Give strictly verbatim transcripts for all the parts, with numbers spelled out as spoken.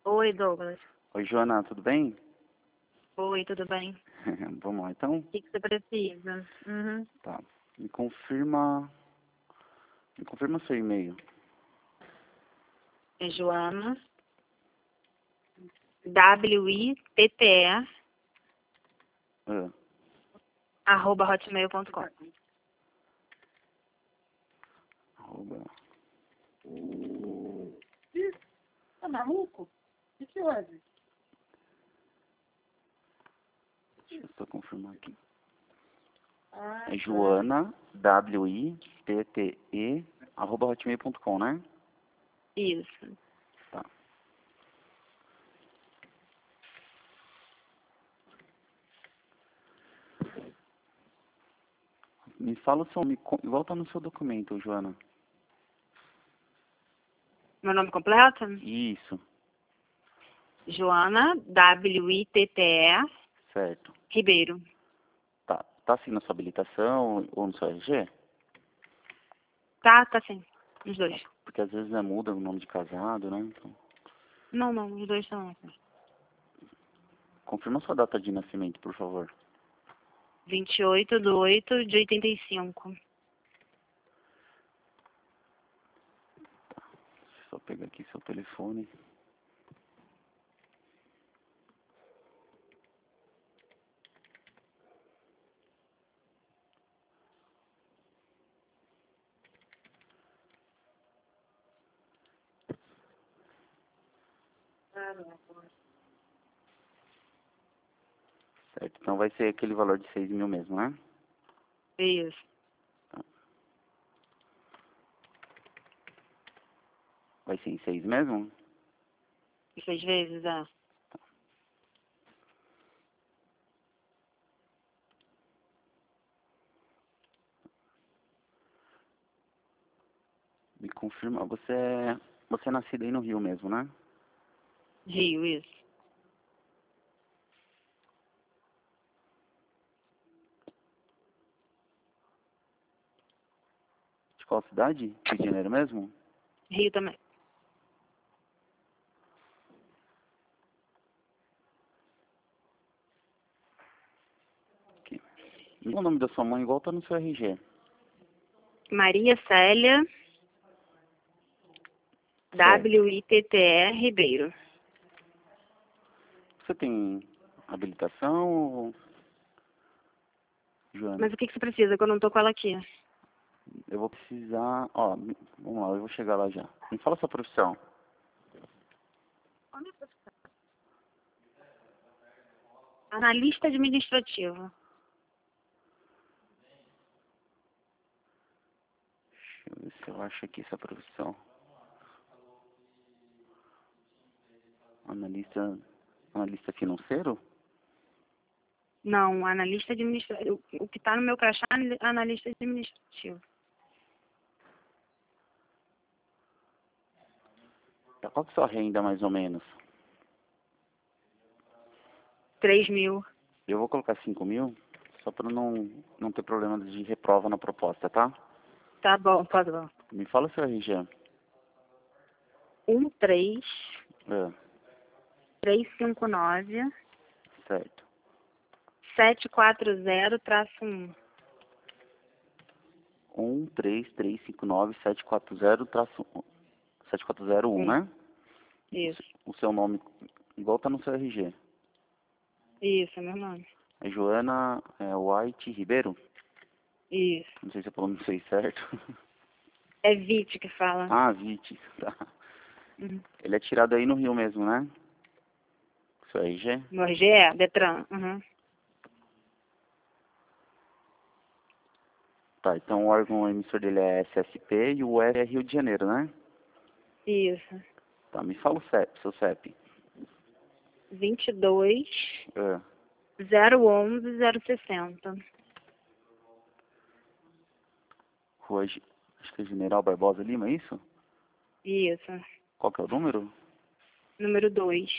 Oi, Douglas. Oi, Joana, tudo bem? Oi, tudo bem? Vamos lá, então. O que, que você precisa? Uhum. Tá. Me confirma. Me confirma seu e-mail. É Joana. W I T T E Ah, arroba hotmail ponto com. arroba. Tá maluco? O que houve? Deixa eu só confirmar aqui. Ah, É Joana, W I T T E, arroba hotmail ponto com, né? Isso. Tá. Me fala o seu nome, co- igual tá no seu documento, Joana. Meu nome completo? Isso, Joana, W I T T E certo. Ribeiro. Tá. Tá assim na sua habilitação ou no seu R G? Tá, tá sim. Os dois. Porque às vezes né, muda o nome de casado, né? Então, Não, não, os dois estão aqui. confirma sua data de nascimento, por favor. vinte e oito de oito de oitenta e cinco. Deixa eu só pegar aqui seu telefone. Certo, então vai ser aquele valor de seis mil mesmo, né? Isso. Vai ser em seis mesmo? Seis vezes, é. Me confirma, você é, você é nascido aí no Rio mesmo, né? Rio, isso. De qual cidade? Rio de Janeiro mesmo? Rio também. Aqui. O nome da sua mãe igual tá no seu R G. Maria Célia, W I T T E Ribeiro. Você tem habilitação ou... Joana, Mas o que, que você precisa? Que eu não tô com ela aqui. eu vou precisar... Ó, me- vamos lá, eu vou chegar lá já. Me fala sua profissão. Analista administrativo. Deixa eu ver se eu acho aqui essa profissão. Analista... Analista financeiro? Não, analista administrativo. O que está no meu crachá é analista administrativo. Qual que é a sua renda, mais ou menos? Três mil. Eu vou colocar cinco mil, só para não, não ter problema de reprova na proposta, tá? Tá bom, pode bom. Me fala o seu R G. Um, três, É, três, cinco, nove, certo. sete, quatro, zero, traço um. um três três cinco nove sete quatro zero traço sete quatro zero um, Um. né? Isso. O seu nome, igual tá no seu R G. Isso, é meu nome. É Joana é, White Ribeiro? Isso. Não sei se eu pronunciei certo. É Vite que fala. Ah, Vite. Tá. Uhum. Ele é tirado aí no Rio mesmo, né? Seu R G? No R G é Detran. Uhum. Tá, então o órgão emissor dele é S S P e o F é Rio de Janeiro, né? Isso. Tá, me fala o C E P, seu C E P. vinte e dois, É. zero onze, zero sessenta. Rua, Ge- acho que é General Barbosa Lima, é isso? Isso. Qual que é o número? Número dois.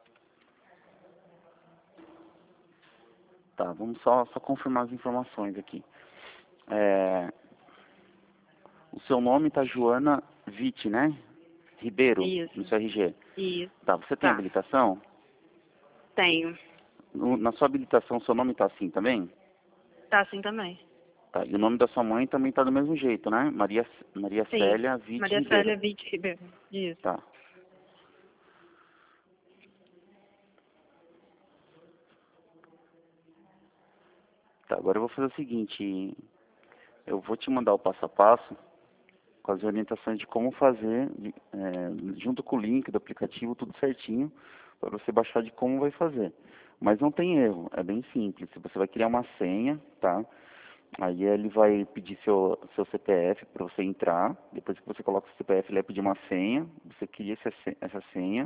Tá, vamos só, só confirmar as informações aqui. É, o seu nome tá Joana Vitti, né? Ribeiro, Isso. no seu R G. Isso. Tá, você tem Tá. habilitação? Tenho. No- na sua habilitação, seu nome tá assim também? Tá assim também. Tá, e o nome da sua mãe também tá do mesmo jeito, né? Maria, Maria Sim. Célia Witt Maria Ribeiro. Célia Witt Ribeiro. Isso. Tá. Tá, agora eu vou fazer o seguinte, eu vou te mandar o passo a passo com as orientações de como fazer, de- é, junto com o link do aplicativo, tudo certinho, para você baixar de como vai fazer. Mas não tem erro, é bem simples. Você vai criar uma senha, tá? Aí ele vai pedir seu, seu C P F para você entrar. Depois que você coloca o C P F, ele vai pedir uma senha. Você cria essa, se- essa senha.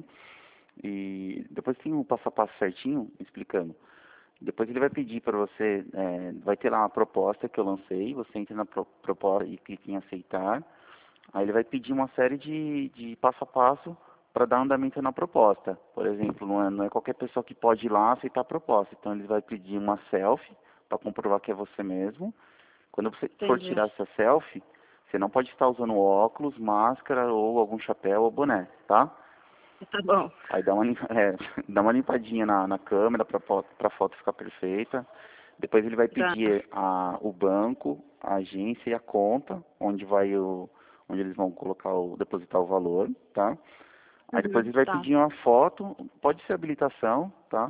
E depois tem o passo a passo certinho explicando. Depois ele vai pedir para você, é, vai ter lá uma proposta que eu lancei, você entra na pro, proposta e clica em aceitar. Aí ele vai pedir uma série de, de passo a passo para dar andamento na proposta. Por exemplo, não é, não é qualquer pessoa que pode ir lá aceitar a proposta. Então ele vai pedir uma selfie para comprovar que é você mesmo. Quando você for Entendi. tirar essa selfie, você não pode estar usando óculos, máscara ou algum chapéu ou boné, tá? Tá bom. Aí dá uma, lim- é, dá uma limpadinha na, na câmera para a foto ficar perfeita. Depois ele vai Tá. pedir a, o banco, a agência e a conta, onde vai o, onde eles vão colocar o, depositar o valor, tá? Aí depois Uhum. ele vai Tá. pedir uma foto, pode ser habilitação, tá?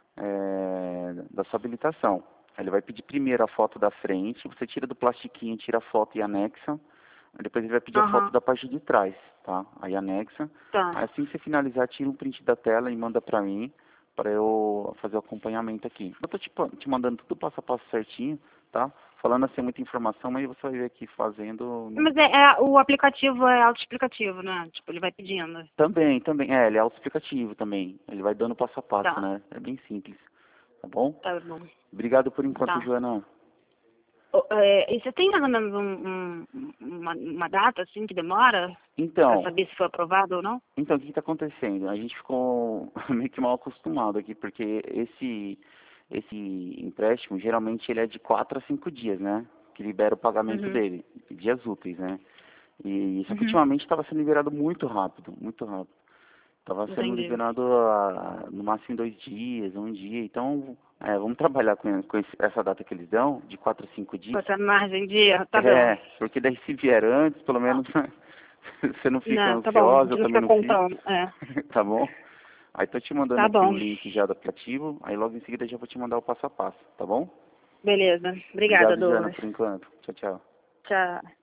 É, da sua habilitação. Aí ele vai pedir primeiro a foto da frente, você tira do plastiquinho, tira a foto e anexa. Aí depois ele vai pedir a foto Aham. da parte de trás, tá? Aí anexa. Tá. Aí assim que você finalizar, tira um print da tela e manda pra mim, pra eu fazer o acompanhamento aqui. Eu tô te, pa- te mandando tudo passo a passo certinho, tá? Falando assim muita informação, mas você vai ver aqui fazendo... no- Mas é, é- o aplicativo é autoexplicativo, né? Tipo, ele vai pedindo. Também, também. É, ele é autoexplicativo também. Ele vai dando passo a passo, Tá. né? É bem simples. Tá bom? Tá bom. Obrigado por enquanto, Tá. Joana. Ô, é, e você tem mais ou menos um, um- uma, uma data, assim, que demora? Pra Então, saber se foi aprovado ou não? então o que está acontecendo? A gente ficou meio que mal acostumado aqui, porque esse, esse empréstimo, geralmente ele é de quatro a cinco dias, né? Que libera o pagamento Uhum. dele, dias úteis, né? E só que Uhum. ultimamente estava sendo liberado muito rápido, muito rápido. Estava sendo Entendi. liberado ah, no máximo em dois dias, um dia. Então, é, vamos trabalhar com, com esse- essa data que eles dão, de quatro a cinco dias. Passando margem de erro, tá É, bom. porque daí se vier antes, pelo menos você não fica Não, tá bom. ansiosa, eu Não também fica não fico. contando. É. Tá bom? Aí tô te mandando Tá aqui o bom. link já do aplicativo, aí logo em seguida já vou te mandar o passo a passo, tá bom? Beleza. Obrigada, Obrigado, Jana, Douglas. por enquanto. Tchau, tchau. Tchau.